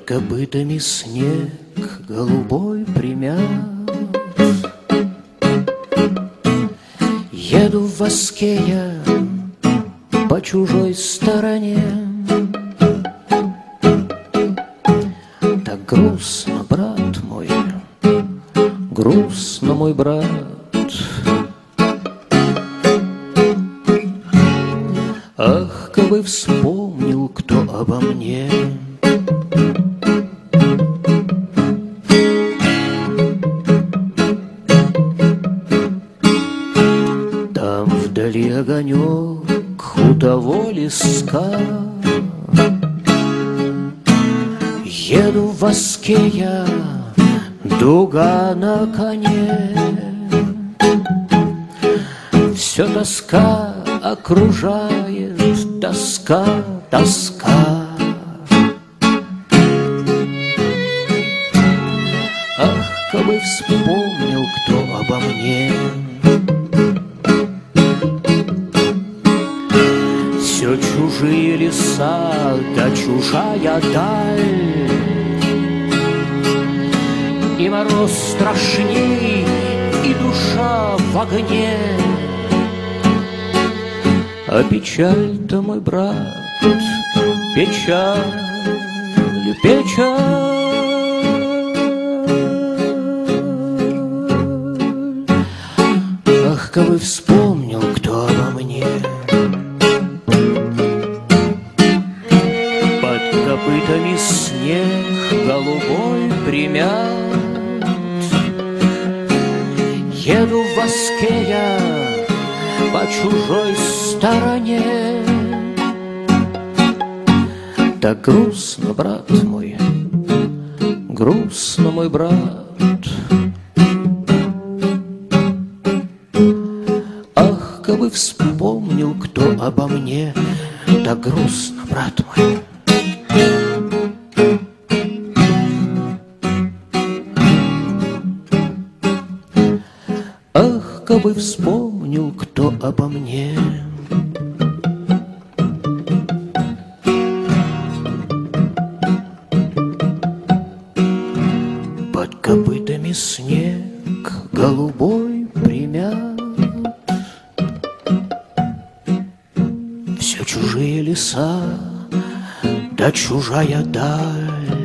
копытами снег голубой примят. Еду в воске я по чужой стороне. Так грустно, брат мой, грустно, мой брат. Ах, кабы вспомнил кто обо мне. Там вдали огонек у того леска. Еду в воске я, дуга на коне. Все тоска окружает, тоска, тоска. Ах, кабы вспомнил кто обо мне. Все чужие леса, да чужая даль. И мороз страшней, и душа в огне. А печаль-то, мой брат, печаль, печаль. Ах, кабы вспомнил кто обо мне. Под копытами снег голубой примят. Еду в воске я по чужой стороне. Так грустно, брат мой, грустно, мой брат. Ах, кабы вспомнил кто обо мне. Так грустно, брат мой. Ах, кабы вспомнил кто обо мне. Под копытами снег голубой примят. Все чужие леса, да чужая даль.